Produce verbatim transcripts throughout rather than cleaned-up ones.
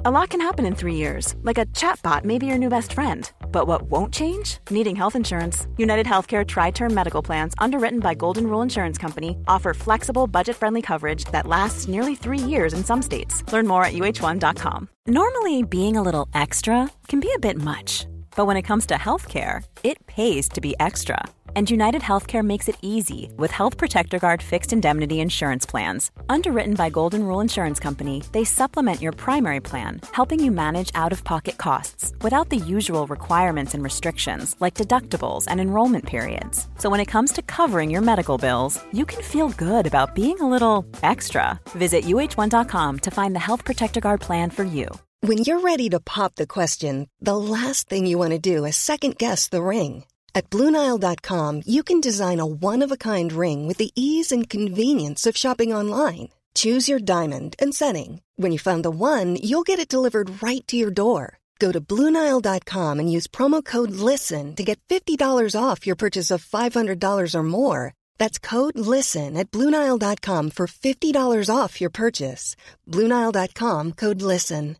A lot can happen in three years, like a chatbot may be your new best friend. But what won't change? Needing health insurance. United Healthcare Tri-Term Medical Plans, underwritten by Golden Rule Insurance Company, offer flexible, budget-friendly coverage that lasts nearly three years in some states. Learn more at U H one dot com. Normally, being a little extra can be a bit much. But when it comes to healthcare, it pays to be extra. And United Healthcare makes it easy with Health Protector Guard fixed indemnity insurance plans. Underwritten by Golden Rule Insurance Company, they supplement your primary plan, helping you manage out-of-pocket costs without the usual requirements and restrictions like deductibles and enrollment periods. So when it comes to covering your medical bills, you can feel good about being a little extra. Visit U H one dot com to find the Health Protector Guard plan for you. When you're ready to pop the question, the last thing you want to do is second-guess the ring. At Blue Nile dot com, you can design a one-of-a-kind ring with the ease and convenience of shopping online. Choose your diamond and setting. When you find the one, you'll get it delivered right to your door. Go to Blue Nile dot com and use promo code LISTEN to get fifty dollars off your purchase of five hundred dollars or more. That's code LISTEN at Blue Nile dot com for fifty dollars off your purchase. Blue Nile dot com, code LISTEN.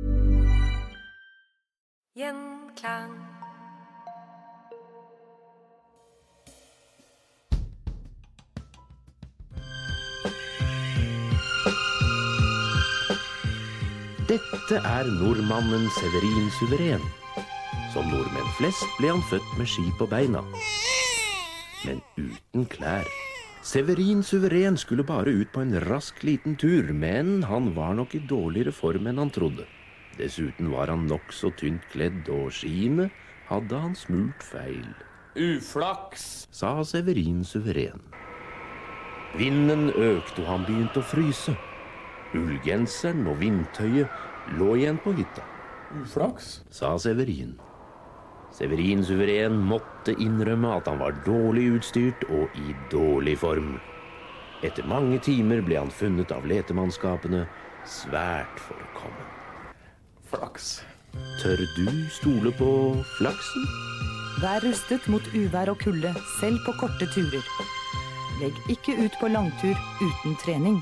Gjenklang. Dette er nordmannen Severin Suveren. Som nordmenn flest ble han født med ski på beina. Men uten klær. Severin Suveren skulle bare ut på en rask liten tur, men han var nok i dårligere form enn han trodde. Dessuten var han nok så tynt kledd, og skiene hadde han smurt feil. Uflaks, sa Severin Suveren. Vinden økte, og han begynte å fryse. Ullgenseren og vindtøyet lå igjen på hytta. Uflaks, sa Severin. Severin Suveren måtte innrømme at han var dårlig utstyrt og i dårlig form. Etter mange timer ble han funnet av letemannskapene, svært forekommen. Flaks. Tør du stole på flaksen? Vær rustet mot uvær og kulde, selv på korte turer. Legg ikke ut på langtur uten trening.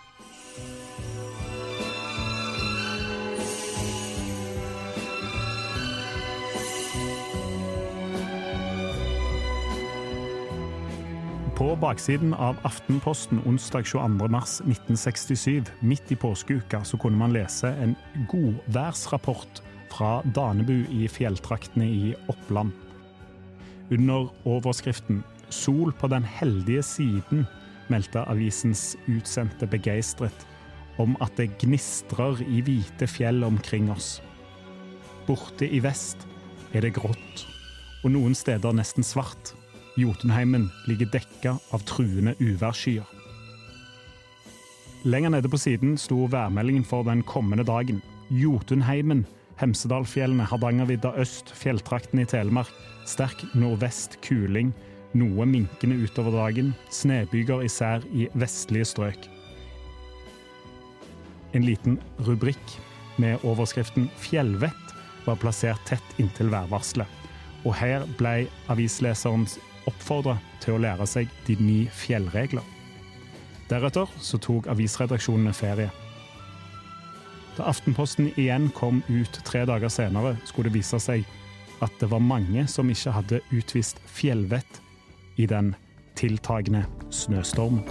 På baksiden av Aftenposten onsdag tjueandre mars nitten sekstisju, midt i påskeuka, så kunne man lese en godværsrapport fra Danebu i fjelltraktene i Oppland. Under overskriften «Sol på den heldige siden» meldte avisens utsendte begeistret om at det gnistrer i hvite fjell omkring oss. Borte i vest er det grått, og noen steder nesten svart. Jotunheimen ligger dekket av truende uværskyer. Lenger nede på siden sto værmeldingen for den kommende dagen. Jotunheimen, Hemsedalfjellene, Hardangervidda øst, fjelltrakten i Telemark, sterk nordvest kuling, noe minkende utover dagen, snebyger især i vestlige strøk. En liten rubrikk med overskriften «Fjellvett» var plassert tett inntil værvarslet, og her ble avisleseren oppfordret til å lære seg de ni fjellregler. Deretter så tok avisredaksjonene ferie. Da Aftenposten igjen kom ut tre dager senere, skulle det vise seg at det var mange som ikke hadde utvist fjellvett i den tiltagende snøstormen.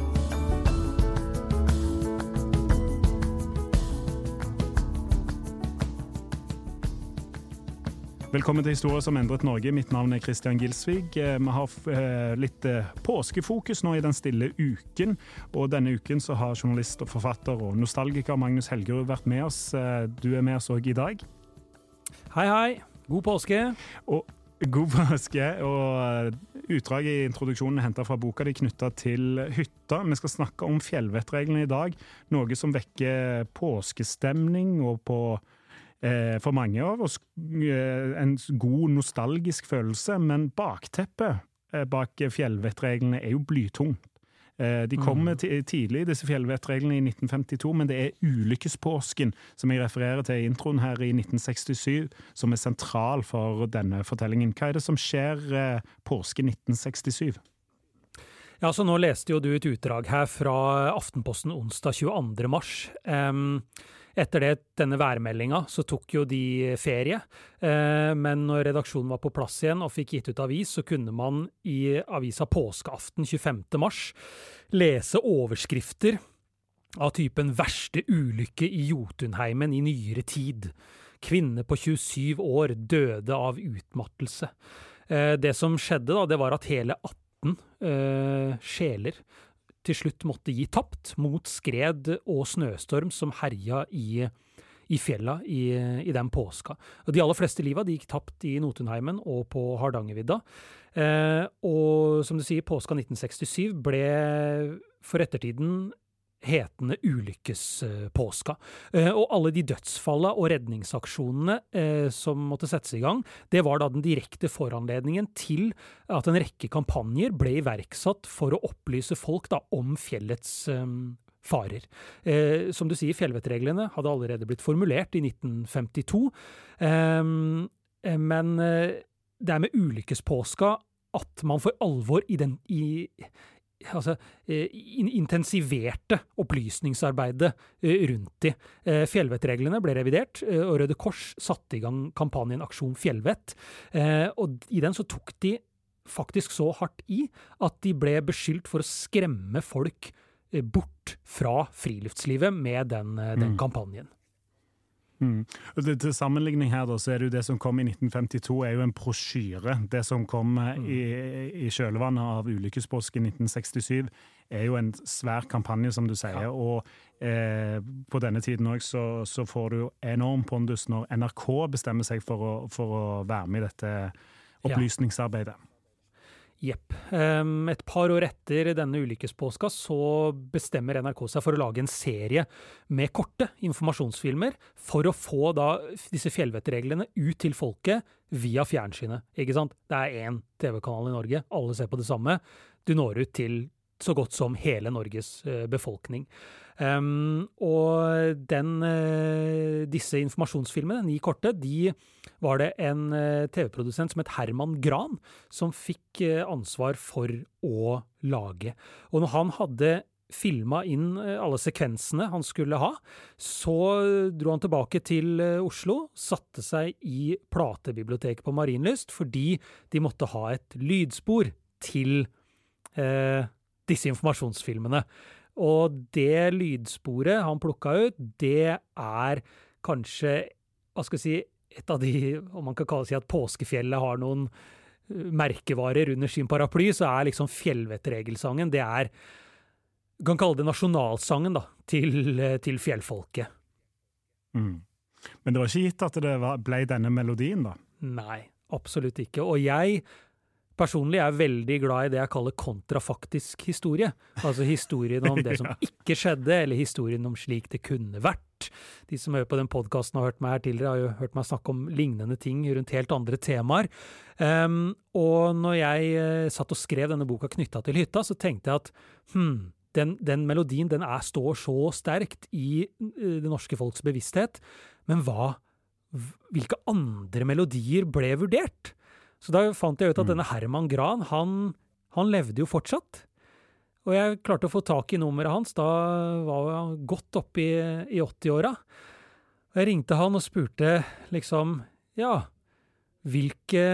Velkommen til Historie som endret Norge. Mitt navn er Christian Gilsvig. Vi har litt påskefokus nå i den stille uken, og denne uken så har journalist og forfatter og nostalgiker Magnus Helgerud vært med oss. Du er med oss også i dag. Hei, hei. God påske. Og god påske, og utdrag i introduksjonen er hentet fra boka de knyttet til hytta. Vi skal snakke om fjellvettreglene i dag, noe som vekker påskestemning og på for mange av oss en god nostalgisk følelse, men bakteppet bak fjellvettreglene er jo blytungt. De kommer tidlig, disse fjellvettreglene, i nitten femtito, men det er ulykkespåsken, som jeg refererer til i introen her i nitten sekstisju, som er sentral for denne fortellingen. Hva er det som skjer påske nitten sekstisju? Ja, så nå leste jo du et utdrag her fra Aftenposten onsdag tjueandre mars. Um, etter det, denne værmeldinga, så tok jo de ferie. Uh, men når redaksjonen var på plass igjen og fikk gitt ut avis, så kunne man i avisa Påskeaften tjuefemte mars lese overskrifter av typen verste ulykke i Jotunheimen i nyere tid. Kvinne på tjuesyv år døde av utmattelse. Uh, det som skjedde da, det var at hele atten Uh, sjeler til slutt måtte gi tapt mot skred og snøstorm som herja i, i fjella i, i den påska. Og de aller fleste livet de gikk tapt i Jotunheimen og på Hardangervidda. Uh, og som du sier, påska nitten sekstisju ble for ettertiden hetende ulykkespåska. Uh, og alle de dødsfalla og redningsaksjonene uh, som måtte settes i gang, det var da den direkte foranledningen til at en rekke kampanjer ble iverksatt for å opplyse folk da om fjellets um, farer. Uh, som du sier, fjellvettreglene hadde allerede blitt formulert i nitten femtito, um, men uh, det er med ulykkespåska at man for alvor i den i altså, eh, intensiverte opplysningsarbeidet eh, rundt de. Eh, fjellvettreglene ble revidert, eh, og Røde Kors satte i gang kampanjen Aksjon Fjellvett. Eh, og i den så tok de faktisk så hardt i at de ble beskyldt for å skremme folk eh, bort fra friluftslivet med den, eh, den mm. kampanjen. Mm. Det, til sammenligning her da, så er det jo det som kom i nitten femtito er jo en brosjyre. Det som kom mm. i, i kjølvannet av ulykkespåsken nitten sekstisju er jo en svær kampanje, som du sier, ja. og eh, på denne tiden også, så, så får du jo enorm pondus når N R K bestemmer seg for å, for å være med i dette opplysningsarbeidet. Ja. Jepp. Um, et par år etter denne ulykkespåska så bestemmer N R K seg for å lage en serie med korte informasjonsfilmer for å få da disse fjellvettreglene ut til folket via fjernsynet. Ikke sant? Det er en T V-kanal i Norge, alle ser på det samme. Du når ut til så godt som hele Norges uh, befolkning. Um, og den, uh, disse informasjonsfilmene, ni korte, de var det en uh, T V-produsent som het Herman Gran, som fikk uh, ansvar for å lage. Og når han hadde filmet inn uh, alle sekvensene han skulle ha, så dro han tilbake til uh, Oslo, satte seg i platebiblioteket på Marienlyst, fordi de måtte ha et lydspor til uh, disse informasjonsfilmene. Og det lydsporet han plukket ut, det er kanskje, hva skal jeg si, et av de, om man kan kalle si at Påskefjellet har noen merkevarer under sin paraply, så er liksom fjellvettregelsangen, det er, kan kalle det nasjonalsangen da, til, til fjellfolket. Mm. Men det var ikke gitt at det var, ble denne melodien da? Nei, absolutt ikke. Og jeg personlig er veldig glad i det jeg kaller kontrafaktisk historie. Altså historien om det som ikke skjedde, eller historien om slik det kunne vært. De som hører på den podcasten og har hørt meg her tidligere, har jo hørt meg snakke om lignende ting rundt helt andre temaer. Um, og når jeg uh, satt og skrev denne boka knyttet til hytta, så tenkte jeg at hmm, den, den melodien den er, står så sterkt i uh, det norske folks bevissthet, men hva, hvilke andre melodier ble vurdert? Så da fant jeg ut at denne Herman Gran, han, han levde jo fortsatt. Og jeg klarte å få tak i nummeret hans, da var han godt oppe i, i åtti-åra. Og jeg ringte han og spurte liksom, ja, hvilke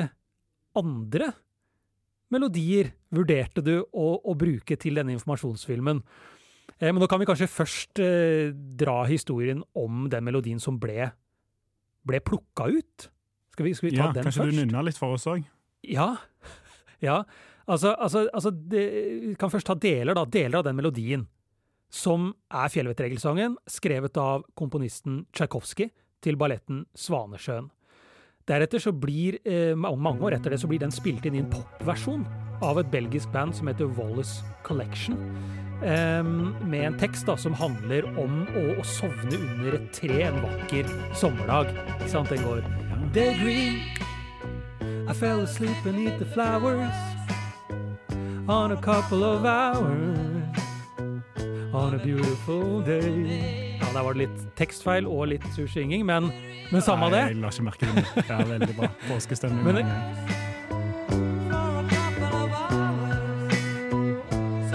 andre melodier vurderte du å, å bruke til denne informasjonsfilmen? Eh, men nå kan vi kanskje først eh, dra historien om den melodien som ble, ble plukket ut. Skal vi, skal vi ta ja, den kanskje først? Du nynner litt for oss også? Ja, ja. Altså, altså, altså det, vi kan først ta deler, da, deler av den melodien, som er fjellvettregelsangen, skrevet av komponisten Tchaikovsky til balletten Svanesjøen. Deretter så blir, eh, mange år etter det, så blir den spilt inn i en popversjon av et belgisk band som heter Wallace Collection, eh, med en tekst da, som handler om å, å sovne under et tre en vakker sommerdag. Ikke sant? Den går Daydream, I fell asleep beneath the flowers on a couple of hours on a beautiful day. Ja, der var det litt tekstfeil og litt sursynging, men, men samme det. Nei, jeg la ikke merke til det. Det er veldig bra. Påskestemning. Men,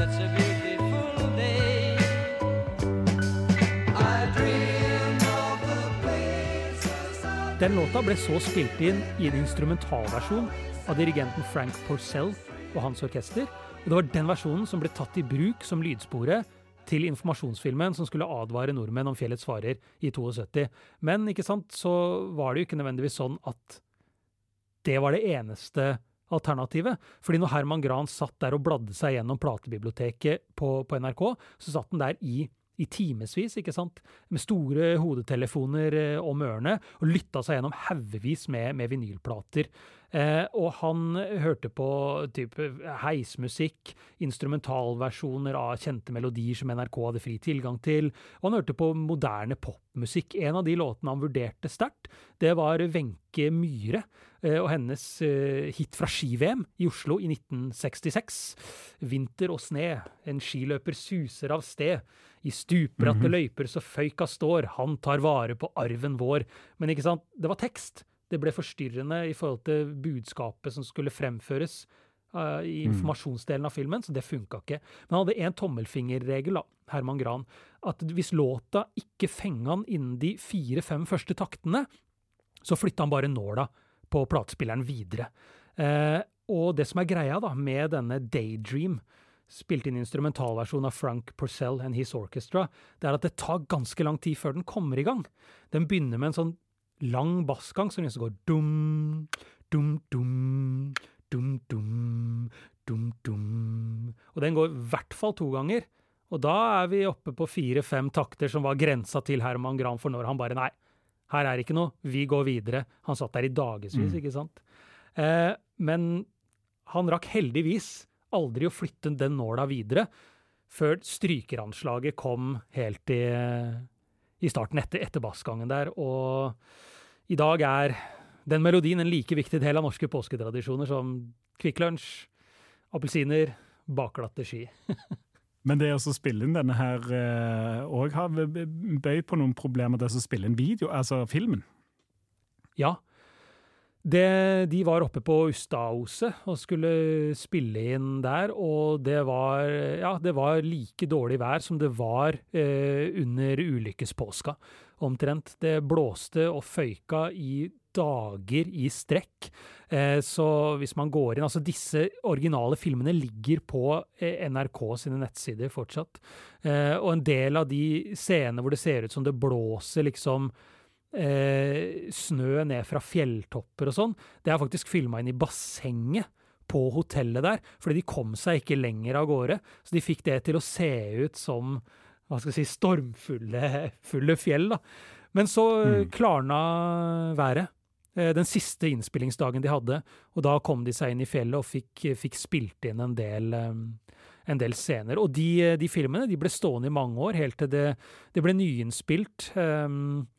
Den låta ble så spilt inn i en instrumentalversjon av dirigenten Frank Porcell og hans orkester, og det var den versjonen som ble tatt i bruk som lydsporet til informasjonsfilmen som skulle advare nordmenn om fjellets farer i syttito. Men ikke sant, så var det jo ikke nødvendigvis sånn at det var det eneste alternativet. Fordi når Herman Gran satt der og bladde seg gjennom platebiblioteket på, på N R K, så satt den der i, i timesvis, ikke sant? Med store hodetelefoner eh, om ørene, og lytta seg gjennom haugevis med, med vinylplater. Eh, og han hørte på type heismusikk, instrumentalversjoner av kjente melodier som N R K hadde fri tilgang til, og han hørte på moderne popmusikk. En av de låtene han vurderte sterkt, det var Wenche Myhre, eh, og hennes eh, hit fra ski-V M i Oslo i nitten sekstiseks. Vinter og sne, en skiløper suser av sted. I stupratte mm-hmm. løyper så føyka står, han tar vare på arven vår. Men ikke sant, det var tekst. Det ble forstyrrende i forhold til budskapet som skulle fremføres uh, i informasjonsdelen av filmen, så det funka ikke. Men han hadde en tommelfingerregel, da, Herman Gran, at hvis låta ikke fenga han innen de fire-fem første taktene, så flytta han bare nåla på platespilleren videre. Uh, og det som er greia da, med denne Daydream, spilt inn instrumentalversjon av Frank Porcell and His Orchestra, det er at det tar ganske lang tid før den kommer i gang. Den begynner med en sånn lang bassgang som liksom går dum, dum, dum, dum, dum, dum, dum. Og den går i hvert fall to ganger. Og da er vi oppe på fire-fem takter som var grensa til Herman Gran for når han bare, nei, her er ikke noe, vi går videre. Han satt der i dagesvis, mm. ikke sant? Eh, men han rakk heldigvis aldri å flytte den nåla videre, før strykeranslaget kom helt i, i starten etter, etter bassgangen der, og i dag er den melodien en like viktig del av norske påsketradisjoner som Kvikk Lunsj, appelsiner, bakglatte ski. Men det å spille inn denne her, og har bøy på noen problemer til å spille inn video, altså filmen? Ja, det, de var oppe på Ustadhuset og skulle spille inn der, og det var, ja, det var like dårlig vær som det var eh, under ulykkespåska. Omtrent. Det blåste og føyka i dager i strekk. Eh, så hvis man går inn, altså disse originale filmene ligger på eh, N R K sine nettsider fortsatt. Eh, og en del av de scenene hvor det ser ut som det blåser liksom Eh, snø ned fra fjelltopper og sånn, det er faktisk filmet inn i bassenget på hotellet der, fordi de kom seg ikke lenger av gårde, så de fikk det til å se ut som, hva skal jeg si, stormfulle fulle fjell da. Men så mm. klarna været, eh, den siste innspillingsdagen de hadde, og da kom de seg inn i fjellet og fikk, fikk spilt inn en del eh, en del scener, og de, de filmene de ble stående i mange år, helt til det, det ble nyinnspilt eh,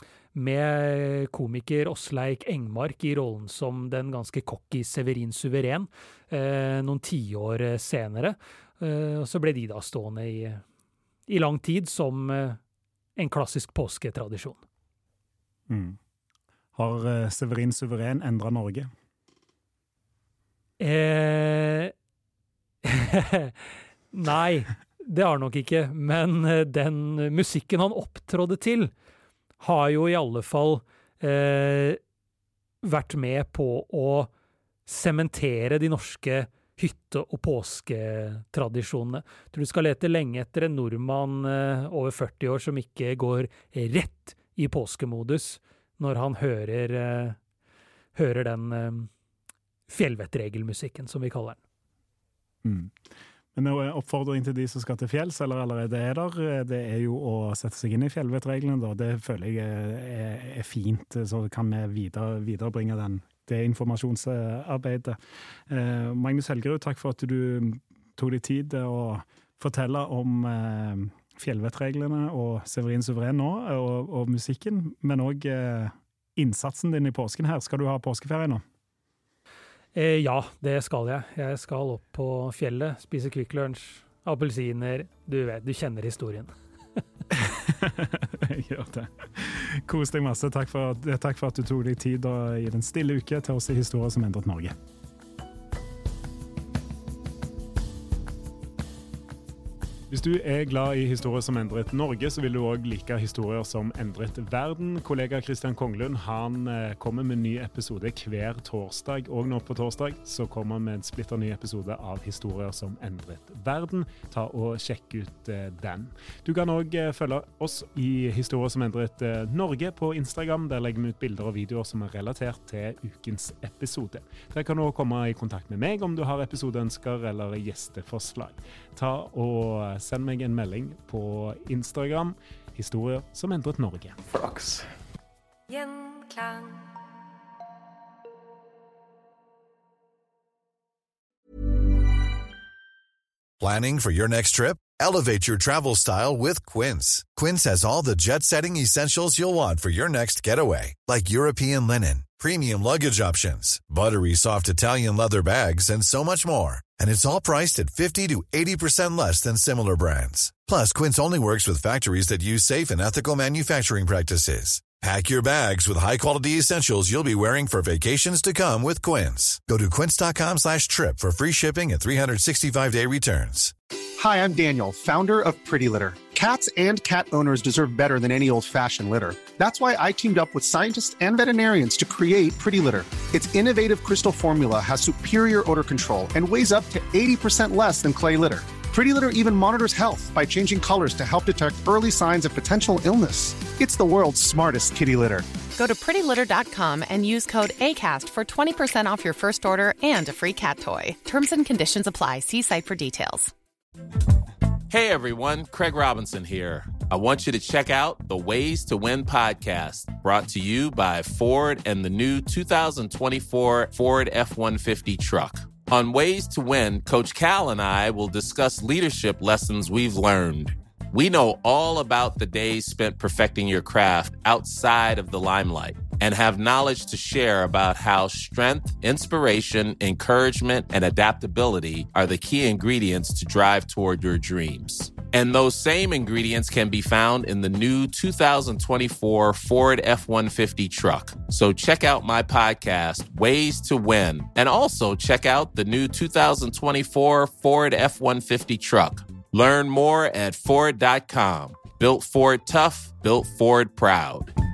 med komiker Åsleik Engmark i rollen som den ganske cocky Severin Suveren, eh, noen tiår senere. Eh, og så ble de da stående i, i lang tid som eh, en klassisk påsketradisjon. Mm. Har eh, Severin Suveren endret Norge? Eh, nei, det har nok ikke, men den musikken han opptrådde til, har jo i alle fall eh, vært med på å sementere de norske hytte- og påsketradisjonene. Jeg tror du skal lete lenge etter en nordmann eh, over førti år som ikke går rett i påskemodus når han hører, eh, hører den eh, fjellvettregelmusikken, som vi kaller den. Mm. Men en oppfordring til de som skal til fjells, eller allerede er der, det er jo å sette seg inn i fjellvettreglene. Da. Det føler jeg er, er fint, så kan vi videre, viderebringe den, det informasjonsarbeidet. Eh, Magnus Helgerud, takk for at du tog deg tid til å fortelle om eh, fjellvettreglene og Severin Suveren nå, og, og musikken, men også eh, innsatsen din i påsken her. Skal du ha påskeferie nå? Eh, ja, det skal jeg. Jeg skal opp på fjellet, spise Kvikk Lunsj, appelsiner, du vet, du kjenner historien. Jeg gjør det. Kos deg masse. Takk for, takk for at du tog deg tid i den stille uke til oss i Historier som endret Norge. Du Hvis du er glad i historier som endret Norge, så vil du også like historier som endret verden. Kollega Christian Konglund, han kommer med en ny episode hver torsdag, og nå på torsdag så kommer han med en splitter ny episode av historier som endret verden. Ta og sjekk ut den. Du kan også følge oss i historier som endret Norge på Instagram. Der legger vi ut bilder og videoer som er relatert til ukens episode. Der kan du også komme i kontakt med meg om du har episodeønsker eller gjesteforslag. Ta og send meg en melding på Instagram. Historier som endret Norge. Flaks. Gjenklang. Planning for your next trip? Elevate your travel style with Quince. Quince has all the jet-setting essentials you'll want for your next getaway, like European linen, premium luggage options, buttery soft Italian leather bags, and so much more. And it's all priced at fifty to eighty percent less than similar brands. Plus, Quince only works with factories that use safe and ethical manufacturing practices. Pack your bags with high-quality essentials you'll be wearing for vacations to come with Quince. Go to quince.com slash trip for free shipping and three sixty-five day returns. Hi, I'm Daniel, founder of Pretty Litter. Cats and cat owners deserve better than any old-fashioned litter. That's why I teamed up with scientists and veterinarians to create Pretty Litter. Its innovative crystal formula has superior odor control and weighs up to eighty percent less than clay litter. Pretty Litter even monitors health by changing colors to help detect early signs of potential illness. It's the world's smartest kitty litter. Go to pretty litter dot com and use code ACAST for twenty percent off your first order and a free cat toy. Terms and conditions apply. See site for details. Hey everyone, Craig Robinson here. I want you to check out the Ways to Win podcast, brought to you by Ford and the new two thousand twenty-four Ford F one fifty truck. On Ways to Win, Coach Cal and I will discuss leadership lessons we've learned. We know all about the days spent perfecting your craft outside of the limelight and have knowledge to share about how strength, inspiration, encouragement, and adaptability are the key ingredients to drive toward your dreams. And those same ingredients can be found in the new two thousand twenty-four Ford F one fifty truck. So check out my podcast, Ways to Win, and also check out the new two thousand twenty-four Ford F one fifty truck. Learn more at Ford dot com. Built Ford tough, built Ford proud.